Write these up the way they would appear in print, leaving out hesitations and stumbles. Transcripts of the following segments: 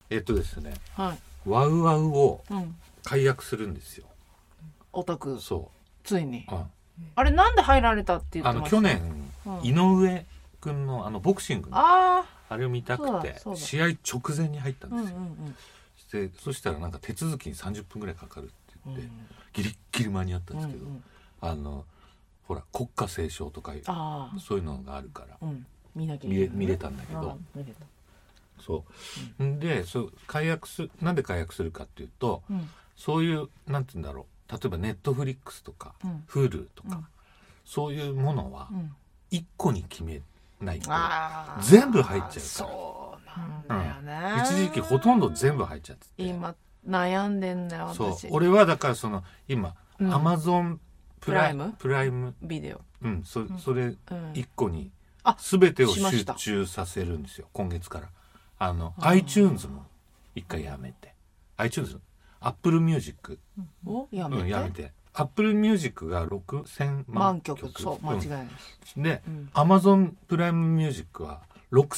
ですね、 はい、 ワウワウを解約するんですよ、 オタク。 そうついに、 うん、 あれなんで入られたって言ってました？ 去年、井上君のボクシングのあれを見たくて試合直前に入ったんですよ、そしたらなんか手続きに30分ぐらいかかるって言って、ギリッギリ間に合ったんですけど、ほら国歌斉唱とかそういうのがあるから、見れたんだけど、そうで解約なんで解約するかっていうと、そういうなんて言うんだろう、例えばネットフリックスとか、Hulu とか、そういうものは1個に決めないと全部入っちゃうから。 そうなんだよね、 一時期ほとんど全部入っちゃってて、 今悩んでんだよそう私。 俺はだから今、Amazon プライムビデオ、 それ1個に全てを集中させるんですよ、今月から。iTunes も一回やめて、iTunes Apple Music をやめて、 Apple Music が6000万曲、 そう間違いないで、Amazon プライムミュージックは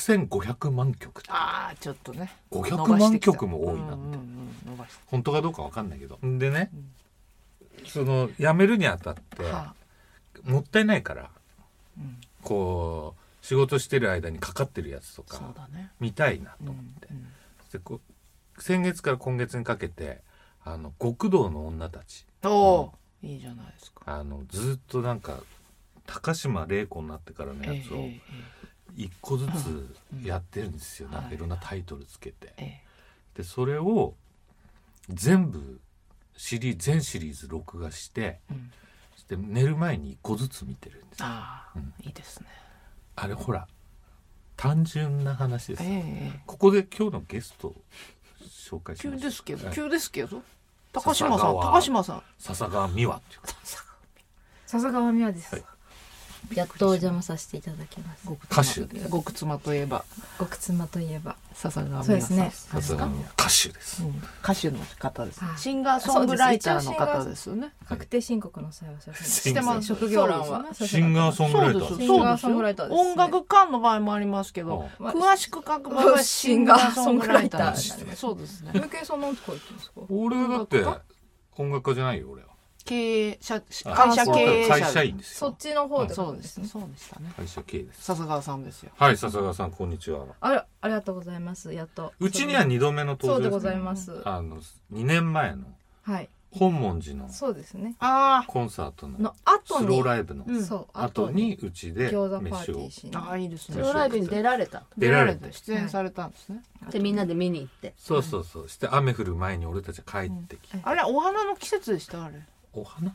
6500万曲。 ちょっとね 500万曲も多いなって、本当かどうか分かんないけど、でね、やめるにあたって、もったいないから、こう仕事してる間にかかってるやつとか見たいなと思って、で先月から今月にかけて極道の女たち、 いいじゃないですか。 ずっとなんか高島礼子になってからのやつを一個ずつやってるんですよ、なんかいろんなタイトルつけて、でそれを全部全シリーズ録画して、で寝る前に一個ずつ見てるんですよ。 いいですね。 あれほら単純な話です、ここで今日のゲスト紹介します。 急ですけど高島さん笹川美和っていうか、 笹川美和です、やっとお邪魔させていただきます。 歌手で極妻といえば笹川美和さん。 そうですね、 笹川美和歌手です、 歌手の方です。シンガーソングライターの方ですよね。 確定申告の際は知ってます。 職業欄はシンガーソングライター。 シンガーソングライターです。 音楽家の場合もありますけど、詳しく書く場合はシンガーソングライター。そうですね。 ムケさんなんて書いてるんですか？ 俺だって音楽家じゃないよ、俺は会社経営者、 会社員ですよ。 そっちの方で。 そうですね。そうでしたね。 会社経営です。 笹川さんですよ。 はい、笹川さんこんにちは。 ありがとうございます。やっとうちには2度目の登場です、ね。 そうでございます。 2年前の本門寺のそうですね、 コンサートの後にスローライブの後にうちで餃子パーティーしに、いいですね。 スローライブに出られて出演されたんですね。 でみんなで見に行って、 そうして雨降る前に俺たちは帰ってきて、 あれお花の季節でした？あれお花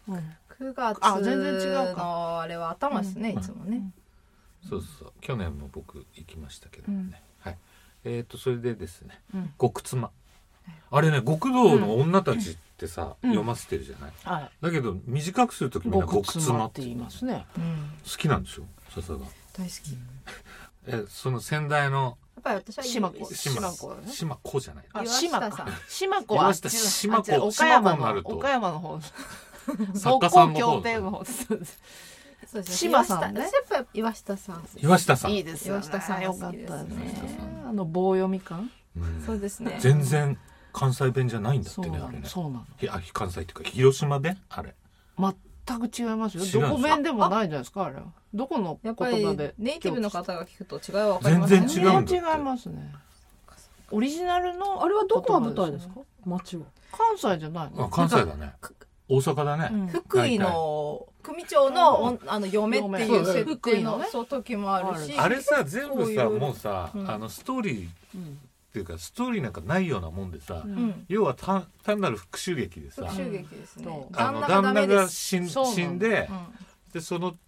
9月全然違うか。 あれは頭ですね、いつもね。 そう去年も僕行きましたけどね、はい。それでですね、極妻、あれね、極道の女たちってさ、読ませてるじゃない、だけど短くするときみんな極妻って言いますね。 好きなんでしょ、笹が。 大好き。 その先代のやっぱり私は島子じゃない。島子は岡山の方。 作家さんの方。 島さんね。 やっぱ岩下さん。 いいですよね。岩下さんよかったね。棒読み感。 そうですね。 全然関西弁じゃないんだってね、あれね。 そうなの。 関西っていうか広島弁あれ。 全く違いますよ。どこ弁でもないじゃないですか、あれは。どこの言葉で。 ネイティブの方が聞くと違いは分かりますね。 全然違うんだ。 違いますね。オリジナルのあれはどこが舞台ですか？町は関西じゃないの？ 関西だね。大阪だね。 福井の組長の嫁っていう設定の時もあるし、 あれさ全部さもうさストーリーっていうかストーリーなんかないようなもんでさ、要は単なる復讐劇でさ、 復讐劇ですね。 旦那が死んで、でそれで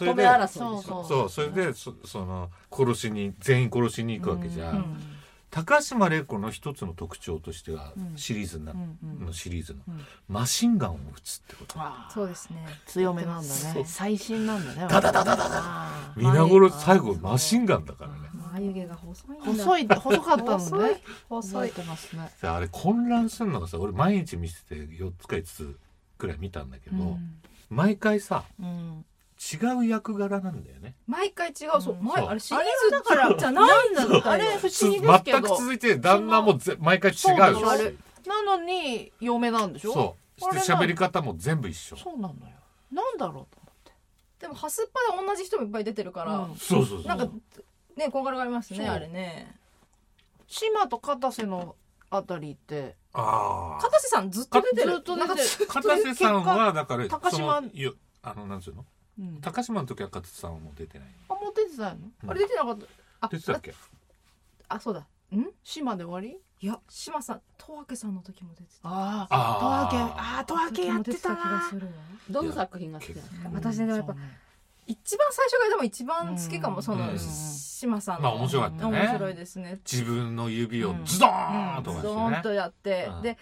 全員殺しに行くわけじゃん。高島礼子の一つの特徴としてはシリーズのマシンガンを撃つってこと。 そうですね。 強めなんだね。最新なんだね。 ダダダダダダ。皆殺し最後マシンガンだからね。 眉毛が細かったのね。 細い。 あれ混乱するのがさ、俺毎日見せて4つか5つくらい見たんだけど、毎回さ違違う役柄なんだよね。 毎回違う。そう、あれシリーズだからじゃないんだって。 あれ不思議ですけど。 全く続いて旦那も毎回違うし。 なのに嫁なんでしょ。 そう。して喋り方も全部一緒。 そうなのよ。なんだろうと思って。 でもハスパで同じ人もいっぱい出てるから。 そうそうそう。 なんかね、こんがらがりますね、あれね。 島と片瀬のあたりって。 片瀬さんずっと出てる。 片瀬さんはだから高島なんつうの？高島の時は片瀬さんはもう出てない。 もう出てないの？あれ出てなかった。 出てたっけ？ そうだ。 島で終わり？ いや、島さん、十明さんの時も出てた。 十明やってたな。 どの作品が好きなんですか？ 私ね、やっぱ一番最初がでも一番好きかも。その島さんの。 面白かったね。 面白いですね。 自分の指をズドーンとズドーンとやって、で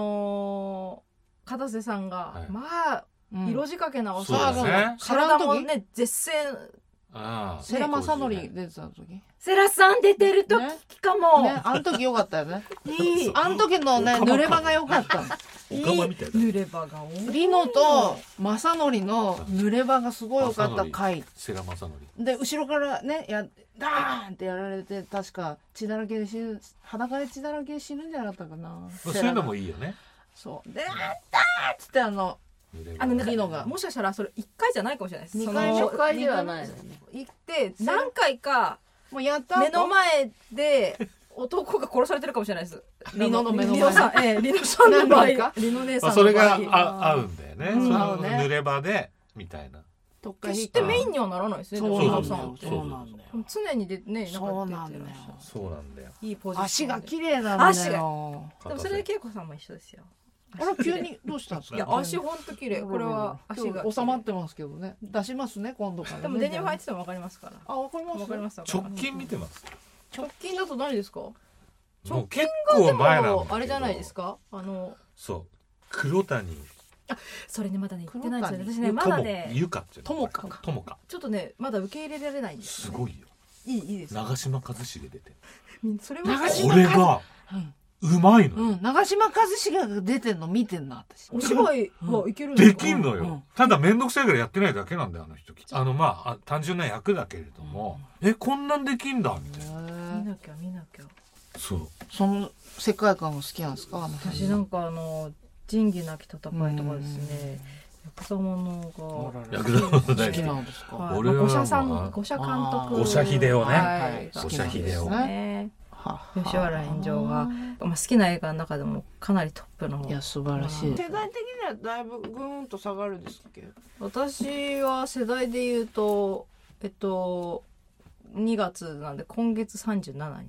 片瀬さんがまあ色仕掛けなおさ体もね絶世。 世良正則出てた時。 世良さん出てる時かも。 あの時良かったよね。あの時のね濡れ場が良かった。 濡れ場が多い。 リノと正則の濡れ場がすごい良かった回。 世良正則。 で後ろからねダーンってやられて確か血だらけで裸で血だらけで死ぬんじゃなかったかな。 そういうのもいいよね。 そうであったーっつってリノがもしかしたらそれ1回じゃないかもしれないです。 2回ではない行って何回かもうやった目の前で男が殺されてるかもしれないです。 リノの目の前。 リノさんの場合、リノ姉さんの場合。 それが合うんだよね。濡れ場でみたいな。 決してメインにはならないですね。 そうなんだよ。 常にでね、 そうなんだよ。 そうなんだよ。 いいポジション。 足が綺麗なんだよ。 足が。でもそれで恵子さんも一緒ですよ。 あら急にどうしたんですか。 いや足本当綺麗。これは足が収まってますけどね。出しますね今度から。 でもデニム履いててもわかりますから。 わかります。 わかります。 直近見てます。 直近だと何ですか。 直近がでもあれじゃないですか。 そう黒谷。 それねまだね言ってないんですよね。私ねまだね。 ゆかって友か。 ちょっとねまだ受け入れられないんです。 すごいよ。 いいです。 長嶋一茂出て。 それはこれがうまいの。 長嶋一茂が出てんの見てんな私。 お芝居はいけるんですか。 できんのよ。ただ面倒くさいからやってないだけなんだよあの人。単純な役だけれども、こんなんできんだみたいな。 見なきゃ。 そう。 その世界観が好きなんですか。 私なんか仁義なき戦いとかですね。ヤクザものがヤクザもの大好きなんですか。 俺は五社監督。 五社秀夫ね。 五社秀夫ね。吉原炎上が好きな映画の中でもかなりトップの。 いや素晴らしい。世代的にはだいぶぐーんと下がるですけど。 私は世代で言うと2月なんで今月37になります。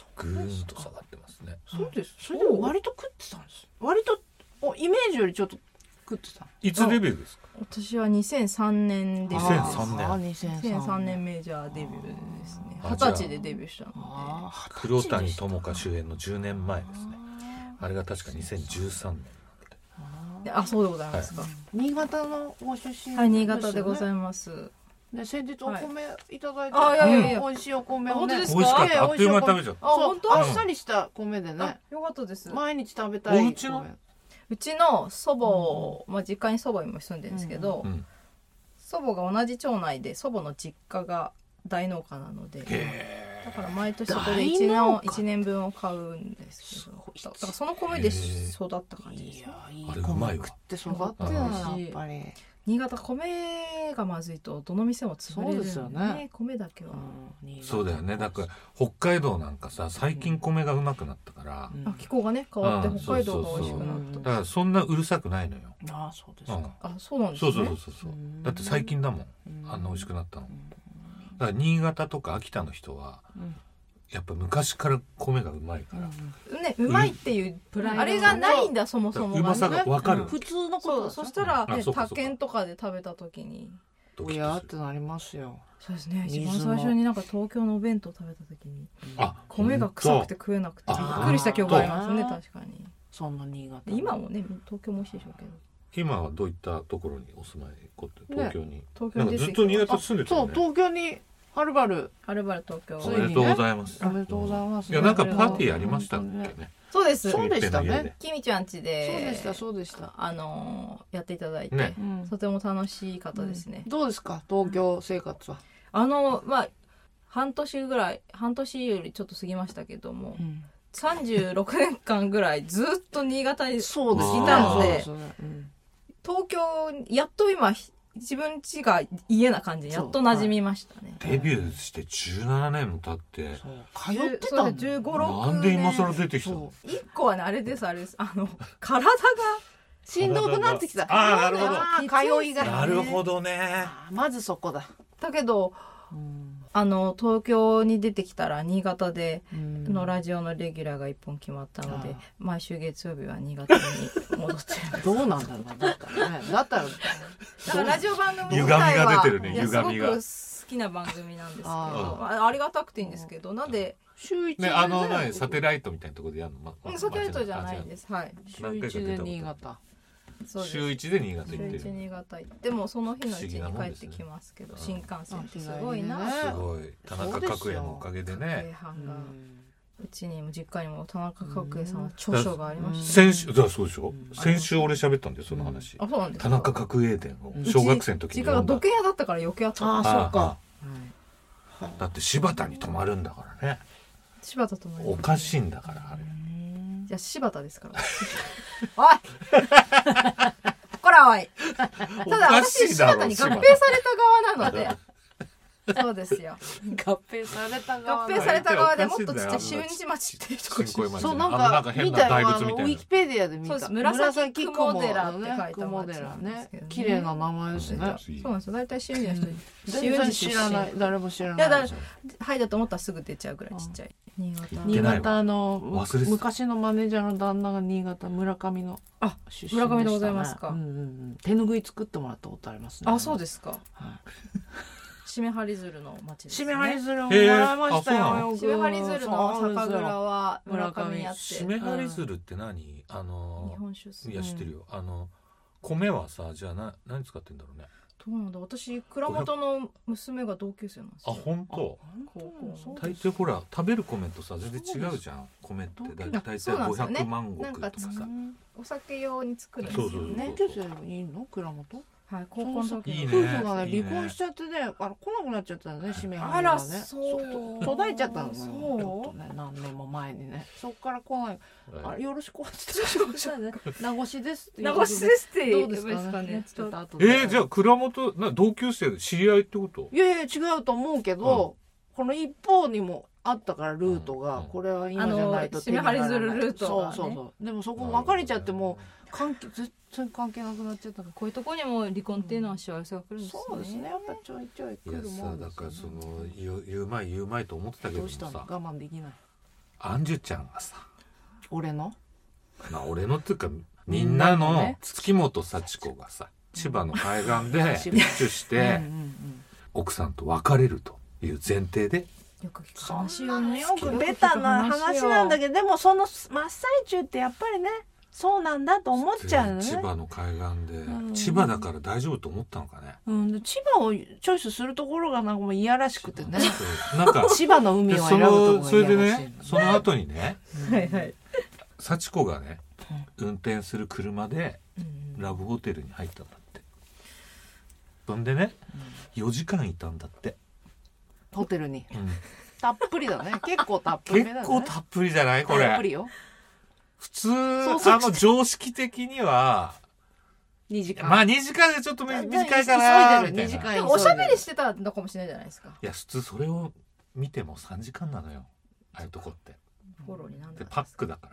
ぐーんと下がってますね。 そうです。それでも割と食ってたんです。割とイメージよりちょっと食ってた。 いつデビューですか。 私は2003年で 2003 年メジャーデビューですね。20歳でデビューしたので。 黒谷友香主演の10年前ですね。あれが確か2013年。 そうでございますか。 新潟のご出身。 はい、新潟でございます。 先日お米いただいて、美味しいお米をね。 本当ですか。 美味しかった。あっという間に食べちゃった。 本当。 あっさりした米でね。 よかったです。 毎日食べたい。 うちの祖母、実家に祖母も住んでるんですけど、祖母が同じ町内で祖母の実家が大農家なので、だから毎年そこで1年分を買うんですけど、だからその米で育った感じですね。 あれうまいわ。 食って育ってるなやっぱり。 新潟米がまずいとどの店も潰れるんですよね。米だけは。 そうだよね。だから北海道なんかさ最近米がうまくなったから、 気候がね変わって北海道が美味しくなった。 だからそんなうるさくないのよ。 ああそうですか。 そうなんですね。 そうだって最近だもん。あんな美味しくなったの。だから新潟とか秋田の人はやっぱ昔から米がうまいからね、うまいっていうあれがないんだそもそも。 うまさが分かる。 普通のこと。 そしたら他県とかで食べた時におやってなりますよ。 そうですね。一番最初になんか東京のお弁当食べた時に米が臭くて食えなくてびっくりした記憶がありますね。確かに。 そんな新潟。 今もね東京も美味しいでしょうけど。 今はどういったところにお住まいこって東京に。 なんかずっと新潟住んでたよね。 そう東京に。はるばる東京。 おめでとうございます。 おめでとうございます。 いやなんかパーティーありましたっけね。 そうです。 そうでしたね。 きみちゃん家でそうでした。 やっていただいて、とても楽しい方ですね。 どうですか東京生活は？ まあ半年よりちょっと過ぎましたけども、36年間ぐらいずっと新潟にいたので、東京やっと今自分家が家な感じにやっと馴染みましたね。 デビューして17年も経って通ってたんだ。 15、6年。 なんで今更出てきたの？ 一個はねあれです体がしんどくなってきた。 なるほど。 通いが。 なるほどね。 まずそこだ。 だけど東京に出てきたら新潟でのラジオのレギュラーが1本決まったので、毎週月曜日は新潟に戻ってる。 どうなんだろうな。だったらラジオ番組自体はすごく好きな番組なんですけど、ありがたくていいんですけど、なんで週一でサテライトみたいなところでやるの？ サテライトじゃないんです。はい。 週一で新潟。 週1で新潟行ってる。 週1新潟行ってもその日のうちに帰ってきますけど、新幹線ってすごいな。 すごい田中角栄のおかげでね。 うちにも実家にも田中角栄さんの著書がありました。 先週そうでしょ。先週俺喋ったんだよその話。 そうなんです。 田中角栄伝を小学生の時に。 実家が土建屋だったから余計あった。 そうか。 だって柴田に泊まるんだからね。 柴田ともおかしいんだからあれ。 じゃあ柴田ですから。おいこらおい。ただ私柴田に合併された側なので。そうですよ。 合併された側でもっとちっちゃい新日町っていうところ。 そうなんか見たよウィキペディアで見た。 紫雲寺って書いた町なんですけどね。綺麗な名前ですね。 そうなんですよ。大体新日の人全然知らない。誰も知らない。 はいだと思ったらすぐ出ちゃうぐらいちっちゃい。 新潟昔のマネージャーの旦那が新潟村上の出身でしたね。 村上でございますか。 手ぬぐい作ってもらったことありますね。 あ、そうですか。しめはり鶴の町ですね。 しめはり鶴ももらいましたよ。 しめはり鶴の酒蔵は村上やって。 しめはり鶴って何？日本酒。 いや知ってるよ。米はさじゃあ何使ってんだろうね。 どうなんだ。私倉本の娘が同級生なんですよ。 本当。大抵ほら食べる米とさ全然違うじゃん。米って大体500万石とかさ。 お酒用に作るんですよね。 同級生いいの倉本？ はい、高校の時に夫婦がね離婚しちゃってね来なくなっちゃったのね。しめはりがね途絶えちゃったのよ。ちょっとね何年も前にね。そっから来ない。よろしくって名越ですって名越ですってどうですかね。 じゃあ倉本同級生で知り合いってこと？ いや違うと思うけどこの一方にもあったからルートがこれは今じゃないと手に入らない。ルートそうでもそこ別れちゃっても全然関係なくなっちゃったから。 こういうところにも離婚っていうのは幸せが来るんですね。 そうですね。やっぱちょいちょい来るもん。 だからその言うまいと思ってたけどもさ。 我慢できない。 アンジュちゃんがさ。 俺のっていうかみんなの月本幸子がさ千葉の海岸で一致して奥さんと別れるという前提で。 よく聞く話よね。 よくベタな話なんだけどでもその真っ最中ってやっぱりね。そうなんだと思っちゃうね。 千葉の海岸で、千葉だから大丈夫と思ったのかね。 千葉をチョイスするところがなんかもういやらしくてね。なんか千葉の海を選ぶところがいやらしい。 それでね、その後にね、 はいはい。 幸子がね、運転する車でラブホテルに入ったんだって。そんでね、4時間いたんだって。 ホテルに。たっぷりだね。結構たっぷりだね。 結構たっぷりじゃないこれ。 たっぷりよ。 普通常識的には 2時間。 まあ2時間でちょっと短いかなみたいな。 でもおしゃべりしてたのかもしれないじゃないですか。 いや普通それを見ても3時間なのよ。ああいうとこって。 フォローになんでパックだから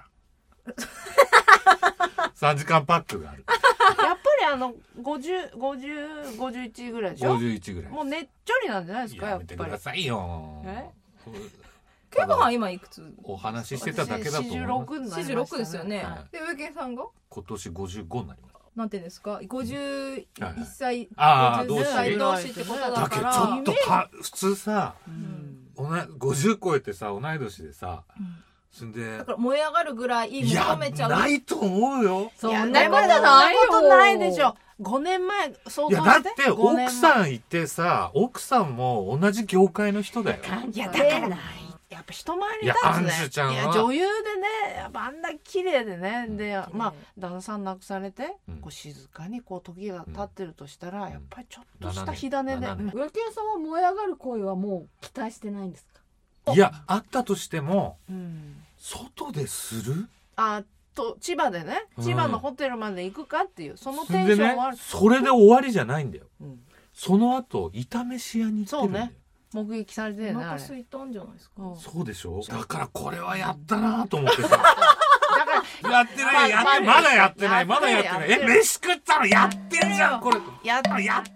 。3時間パックがある。 やっぱり51ぐらいでしょ。 51ぐらい。 もうねっちょりなんじゃないですか。やっぱり。 やめてくださいよ。 ケイコさん今いくつ？ お話ししてただけだと思う。 46ですよね。で上家さんが今年55になります。 なんていうんですか51歳 50歳同士ってことだから。 だけどちょっと普通さ50超えてさ同い年でさそんでだから燃え上がるぐらい求めちゃう。 ないと思うよ。 そんなことないでしょ。5年前想像して。 いやだって奥さんいてさ奥さんも同じ業界の人だよ。 いやだからやっぱ人前に立つね。 いやアンジュちゃんはいや女優でね、やっぱあんな綺麗でね、で綺麗まあ旦那さん亡くされて、 うんこう静かにこう時が経ってるとしたら、やっぱりちょっとし 7 た年火種で、 7年上木屋さんは燃え上がる恋はもう期待してないんですか？ いやあったとしてもうん外でするあと千葉でね、 うん千葉のホテルまで行くかっていうそのそれでねテンションはある、 それで終わりじゃないんだよ。 うんその後炒めし屋に行ってるんだよ。 そうね目撃されてるおねあれ。 腹空いたんじゃないですか。 うんそうでしょ。だからこれはやったなと思ってさ。 だからやってないやってまだやってないまだやってない。 やってる飯食ったのやってるじゃんこれ。 やっやってるじゃん。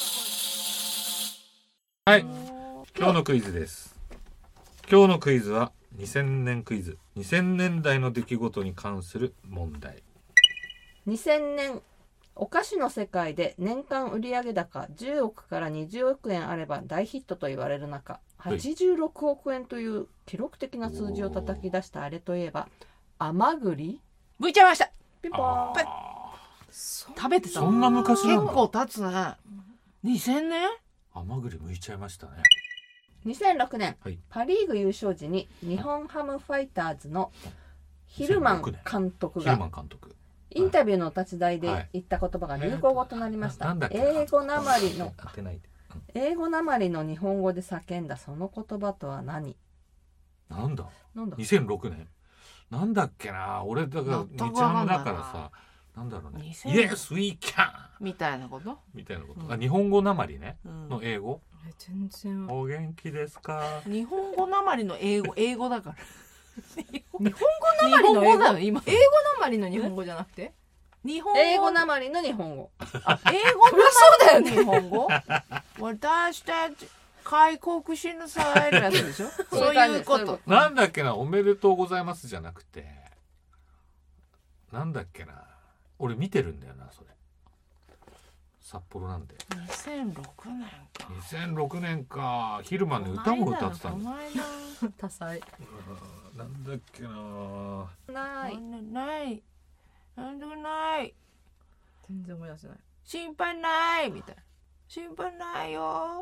はい。今日のクイズです。今日のクイズは2000年クイズ。2000年代の出来事に関する問題。 2000年お菓子の世界で年間売上高10億から20億円あれば大ヒットと言われる中、 はい 86億円という記録的な数字を叩き出したあれといえば甘栗。 向いちゃいました。 ピンポーン。 あ食べてたそんな昔な結んだ。 構経つね。2000年甘栗剥いちゃいましたね。 2006年、 はいパ・リーグ優勝時に日本ハムファイターズのヒルマン監督ヒルマがン監督。 インタビューのお立ち台ではい言った言葉が流行語となりました。 なんだっけな英語なまりの当てないで。 英語なまりの日本語で叫んだその言葉とは何？ なんだなんだ 2006年なんだっけな。俺だから全く日ハムわかんないなだからさ、なんだろうね。 2000 Yes we can みたいなこと、 みたいなこと、 うんあ日本語なまりねうんの英語、 全然。 お元気ですか。 日本語なまりの英語だから。 日本語なまりの英語。 なの今。 英語なまりの日本語じゃなくて。 日本語英語なまりの日本語。 英語なまりの日本語。私たち開国しなさいのやつでしょ。そういうこと。 なんだっけな、おめでとうございますじゃなくて、なんだっけな、俺見てるんだよなそれ。札幌なんで。 2006年か。 2006年か。ヒルマンで歌も歌ってたんだ。 多彩。 なんだっけな。 ない。 ないなんでもない全然思い出せない。 心配ないみたいな。心配ないよ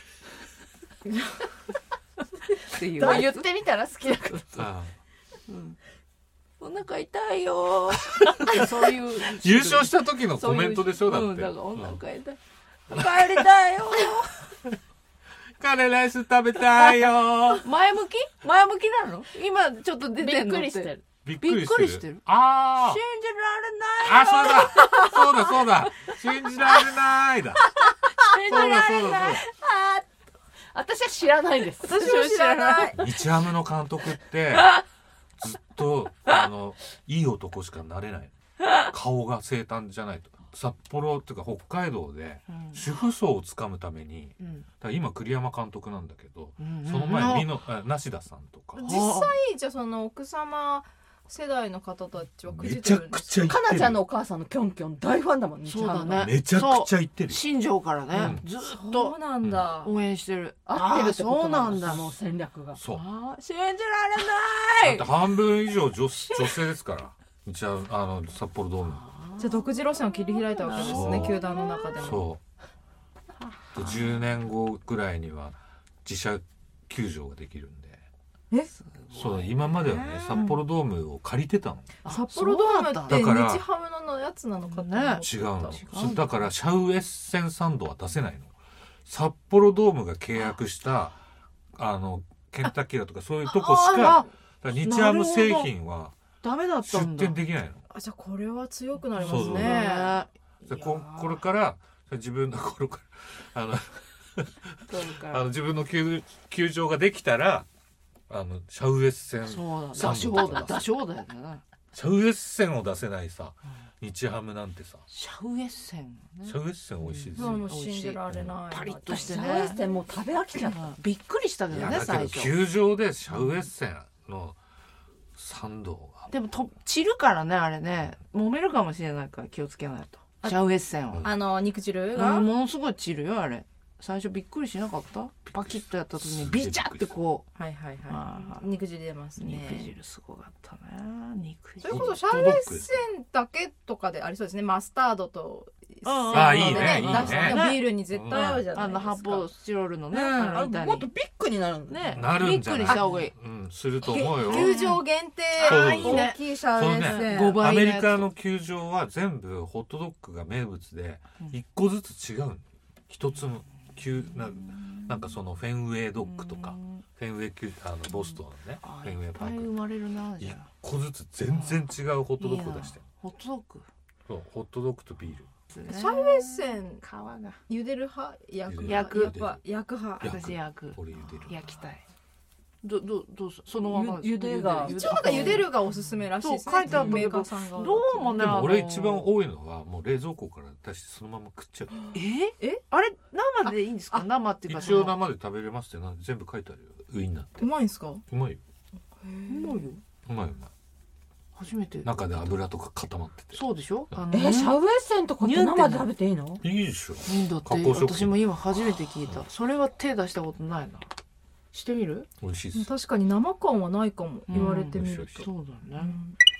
っていう言ってみたら好きだから。 あお腹痛いよそういう優勝した時のコメントでしょ。だって、 うん、だからお腹痛い、帰りたいよカレーライス食べたいよ。 前向きなの今ちょっと出びってんのってくりしてる。 びっびっくりしてるあ信じあ。 られないよそうだ信じられないだ。そうだ私は知らないです。 私も知らない日ハムの監督ってずっといい男しかなれない。顔が生誕じゃないと。札幌っていうか北海道で主婦層をつかむために、だから今栗山監督なんだけど、その前に梨田さんとか実際じゃあその奥様世代の方たちはくじめちゃってるんですくちゃ言ってる。 かなちゃんのお母さんのキョンキョン大ファンだもん。 そうだねめちゃくちゃ言ってるよ。 新庄からね、 うんずっそとうなんだ。 応援してる。 合ってるってことそうなんだ。 もう戦略が。 そう。 信じられだないって半分以上女性ですから。じゃあ札幌ドーム。 じゃあ独自路線を切り開いたわけですね、 そう球団の中でも。 そう。で10年後ぐらいには自社球場ができるんで。 えそう今まではね札幌ドームを借りてたの。 札幌ドームってだから日ハムのやつなのかと思った。 違うの。だからシャウエッセンサンドは出せないの。札幌ドームが契約したケンタッキーだとかそういうとこしか、だから日ハム製品はダメだった出んだ。 店できないの。 あ、じゃあこれは強くなりますそうそうね。 でこれから自分の頃から自分の球場ができたらシャウエッセンそうだ。 サン出しドとか放題。出し放題だね。 シャウエッセンを出せないさ日ハムなんてさシャウエッセンね。 シャウエッセン美味しいですよ、 もう信じられない。 パリッとしてシね。 ャウエッセンもう食べ飽きちゃった。 びっくりしたけいどねやだけど最初。 球場でシャウエッセンのサンドがでも散るからねあれね、揉めるかもしれないから気をつけないと。シャウエッセンは。 肉汁が、 ものすごい散るよあれ。最初びっくりしなかった？パキッとやった時にビチャってこう。 はいはいあはーい。肉汁出ますね。 肉汁すごかったね。肉汁。 それこそシャウエッセンだけとかでありそうですね。マスタードとあ、いいね、いいね。 ビールに絶対合うじゃないですか。 発泡スチロールのね、 もっとビッグになるんだね。 なるんじゃない。 びっくりした方がいい。 すると思うよ。 球場限定大きいシャウエッセン。 5倍。 アメリカの球場は全部ホットドッグが名物で1個ずつ違う。一つのなんかそのフェンウェイドッグとかフェンウェイボストンのねフェンウェイパーク。 生まれるな。 1個ずつ全然違うホットドッグ出して。 ホットドッグ。 そう、ホットドッグとビール。 シャウエッセン皮が茹でる派焼く派。 私焼く。 俺茹でる。 焼きたい。どうそのまま茹でが一応なんか茹でるがおすすめらしいですね。 書いてあるメーカーさんが。 どうもね。 でも俺一番多いのはもう冷蔵庫から出してそのまま食っちゃう。 あれ生でいいんですか？生っていうか一応生で食べれますって全部書いてあるよ。ウインナーって。 うまいんですか？ うまいよ。 うまいよ。 うまい。 初めて。 中で油とか固まってて。 そうでしょ？ シャウエッセンとかって生で食べていいの？ いいでしょ。 いいんだって。私も今初めて聞いた。それは手出したことないな。してみる？ 美味しいです。 確かに生感はないかも、言われてみると。 そうだね。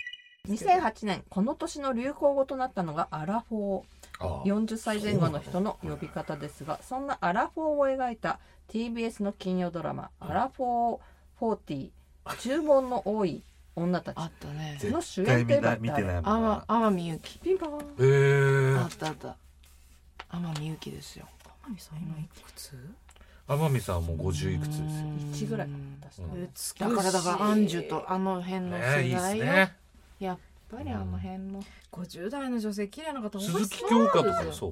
2008年この年の流行語となったのがアラフォー。40歳前後の人の呼び方ですが、そんなアラフォーを描いた TBS の金曜ドラマアラフォー40注文の多い女たちの主演といえば誰？ 天海祐希。 ピンポン。 あった天海祐希ですよ。 天海さん今いくつ？ 天海さんはもう50いくつですよ。 1ぐらいだからアンジュとあの辺の世代よ。やっぱりあの辺の 50代の女性綺麗な方多い。 鈴木京香とかそう。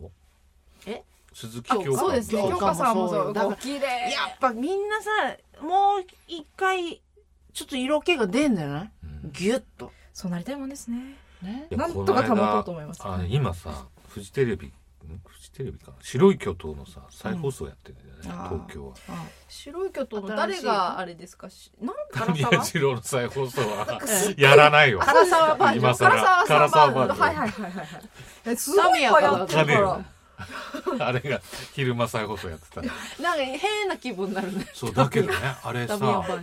鈴木京香。 そうですね。京香さんもそう。お綺麗。 やっぱみんなさ、もう一回ちょっと色気が出んじゃない？ギュッと。 そうなりたいもんですね。 なんとか保とうと思います。 今さフジテレビか白い巨頭のさ再放送やってるんだよね、東京は。 白い巨頭の誰があれですか？ なんか唐沢の再放送はやらないよ。 唐沢バージョン。 今更唐沢バージョン。 はい。すごいやってるから。 あれが昼間再放送やってた。 なんか変な気分になるね。 そうだけどね、あれさ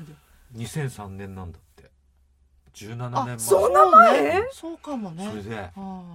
2003年なんだって。17年前。 そんな前？ そうかもね。 それで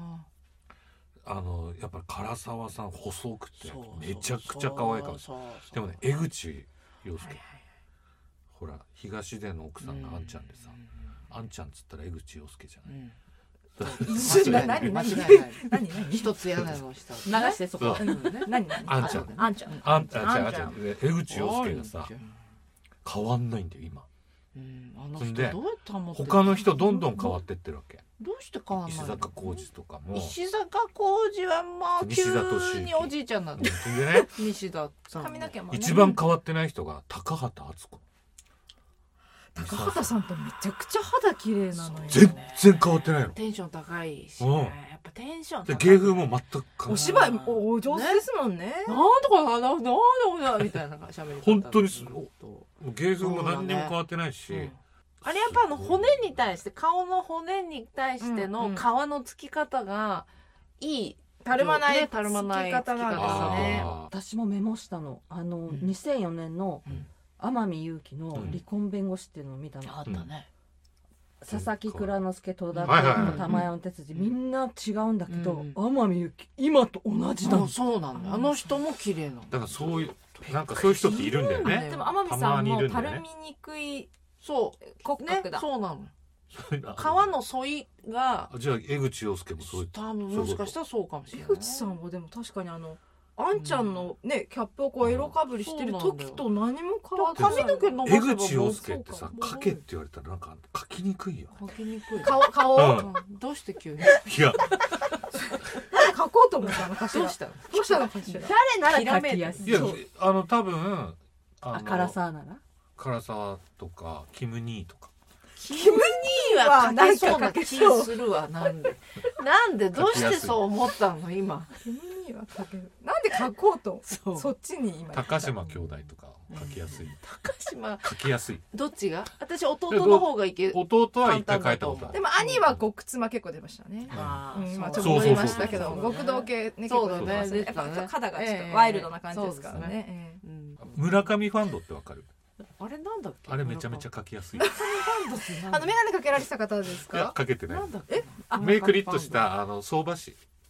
やっぱり唐沢さん細くてめちゃくちゃ可愛いから。でもね、江口洋介、ほら東出の奥さんがあんちゃんでさ、あんちゃんっつったら江口洋介じゃない。 何一つ屋根の下流してそこ。 何あんちゃん江口洋介がさ変わんないんだよ今。そんで他の人どんどん変わってってるわけ。 どうして変わんないの？ 石坂浩二とかも。 石坂浩二はまあ急におじいちゃんなんだよ。西田さん。 一番変わってない人が高畑敦子。 高畑さんってめちゃくちゃ肌綺麗なのよ。 全然変わってないの。 テンション高いしね。やっぱテンション高い。 芸風も全く変わらない。 お芝居お上手ですもんね。 なんとかなんだみたいな喋り方。 本当に芸風も何にも変わってないし。 あれやっぱ骨に対して顔の骨に対しての皮のつき方がいい。 たるまないつき方なんですね。 私もメモしたの。2004年の天海祐希の離婚弁護士っていうのを見たの。 あったね。 佐々木蔵之介、戸田恵子、玉山哲司、みんな違うんだけど、天海祐希今と同じだ。 そうなんだ。あの人も綺麗なの。 だからそういうなんかそういう人っているんだよね。 でも天海さんもたるみにくい骨格だ。 そうなの。皮の沿いが。 じゃあ江口洋介もそういう。 多分もしかしたらそうかもしれない。 江口さんはでも確かにあんちゃんのねキャップをこうエロかぶりしてる時と何も変わってない。 髪の毛伸ばせば江口洋介ってさ描けって言われたらなんか描きにくいよ。 描きにくい。 顔どうして急に？ いや。 描こうと思ったのかしら。どうしたのかしら。 誰なら描きやすい。 いや多分唐沢なら。 唐沢とかキム・ニーとか。 キム・ニーは描けそうな気するわ。なんでどうしてそう思ったの今。 キム・ニーは描ける。なんで描こうとそっちに今。 高島兄弟とか描きやすい。 高島描きやすい。 どっちが？私弟の方がいける。 弟は一回描いたことある。 でも兄は極妻結構出ましたね。まあちょっと思いましたけど極道系ね結構出ましたね。やっぱ肌がちょっとワイルドな感じですからね。 村上ファンドってわかる？ あれなんだっけ？ あれめちゃめちゃ描きやすい。 メガネかけられた方ですか？ いやかけてない。メイクリッとした相場師。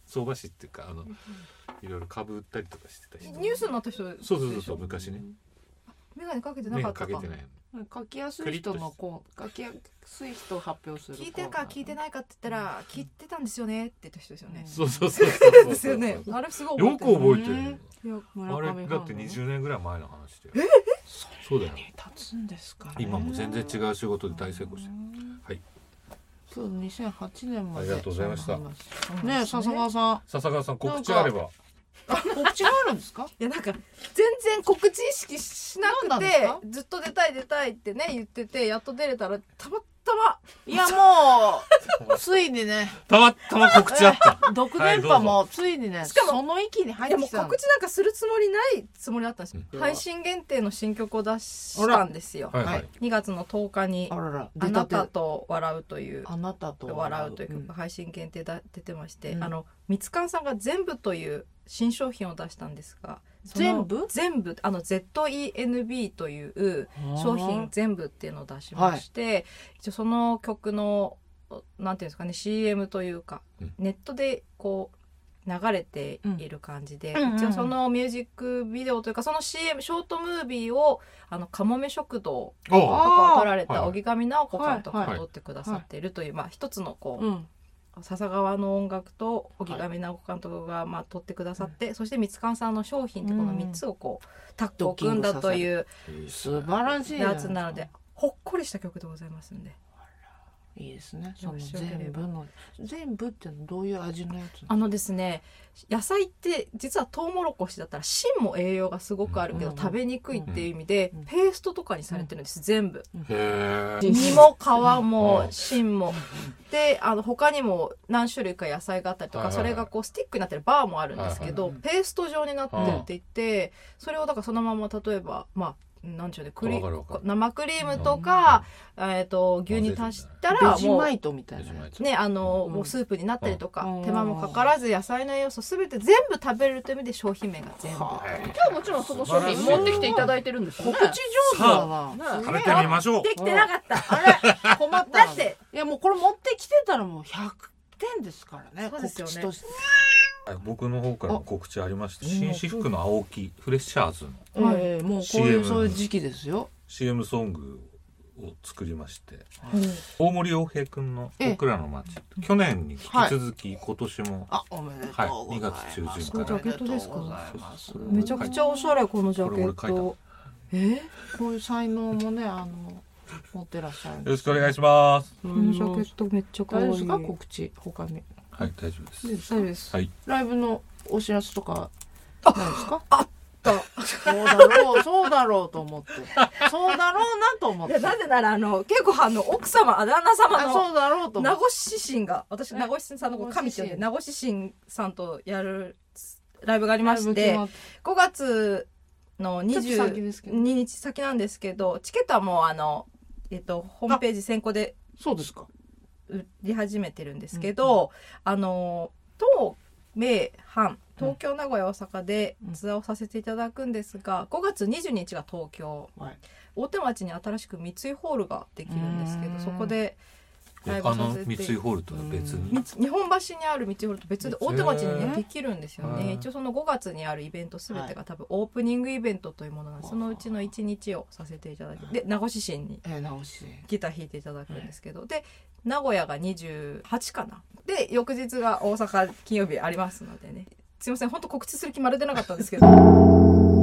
相場師っていうかいろいろ株売ったりとかしてた人。 ニュースになった人。 そう昔ね。 眼鏡かけてなかったか。 眼鏡かけてない。 書きやすい人の書きやすい人を発表する。 聞いてるか聞いてないかって言ったら聞いてたんですよねって言った人ですよね。 そうですよね。あれすごいよく覚えてる。あれだって20年ぐらい前の話で。そうだよ。 経つんですか。 今も全然違う仕事で大成功してる。はい。 そう2008年まで。 ありがとうございました。 ね、笹川さん告知あれば。 告知があるんですか？ いやなんか全然告知意識しなくてずっと出たいってね言ってて、やっと出れたらたまたま、 いやもうついにねたまたま告知あった。 独電波もついにね、 しかもその域に入ってきた。 でも告知なんかするつもりないつもりだったんですよ。配信限定の新曲を出したんですよ。2月の10日にあなたと笑うという曲が配信限定出てまして、みつかんさんが全部という新商品を出したんですが、全部ZENB という商品全部っていうのを出しまして、一応その曲のなんていうんですかね、 CM というか、ネットでこう流れている感じで、一応そのミュージックビデオというかその CM ショートムービーをかもめ食堂とかを撮られた荻上直子監督が撮ってくださっているという、一つのこう、笹川の音楽と荻上直子監督が撮ってくださって、そしてみつかんさんの商品ってこの3つをこうタッグを組んだという素晴らしいやつなので、ほっこりした曲でございますんで。 いいですね。その全部ってどういう味のやつ？ ですね、野菜って実はトウモロコシだったら芯も栄養がすごくあるけど食べにくいっていう意味でペーストとかにされてるんです、全部。実も皮も芯もで、他にも何種類か野菜があったりとか、それがこうスティックになってるバーもあるんですけど、ペースト状になってるって言って、それをだからそのまま例えばなんちゅうね、生クリームとか、牛乳足したらベジマイトみたいなね、もうスープになったりとか、手間もかからず野菜の栄養素すべて全部食べれるという意味で商品名が全部。 今日もちろんその商品持ってきていただいてるんですよね。 告知上手だな。 食べてみましょう。 できてなかった。 あれ困った。 だっていやもうこれ持ってきてたらもう100点ですからね。 そうですよね。 告知として。 僕の方からも告知ありまして、紳士服の青木フレッシャーズの、もうこういうそういう時期ですよ。 CM ソングを作りまして、大森洋平くんの僕らの街、去年に引き続き今年も、 おめでとうございます。 2月中旬から。 ジャケットですか？めちゃくちゃおしゃれ、このジャケット。 こういう才能もね持ってらっしゃる。よろしくお願いします。 このジャケットめっちゃ可愛い。 大丈夫ですか？告知他に。 はい、大丈夫です。 大丈夫です。 はい。 ライブのお知らせとかないですか？ あった。 そうだろうと思って。そうだろうなと思って。 なぜなら結構奥様旦那様のそうだろうと名越神が、私名越さんの神って呼んで名越神さんとやるライブがありまして、5月の22日先なんですけど、チケットはもうホームページ先行でそうですか売り始めてるんですけど、東名阪東京、名古屋、大阪でツアーをさせていただくんですが、5月22日が東京、大手町に新しく三井ホールができるんですけど、そこでライブさせて、 三井ホールとは別に日本橋にある三井ホールと別で大手町にねできるんですよね。一応その5月にあるイベント全てが多分オープニングイベントというものなんで、そのうちの1日をさせていただいて、で名越神にギター弾いていただくんですけど、で名古屋が28かな、で翌日が大阪金曜日ありますのでね、すいません本当告知する気まるでなかったんですけど。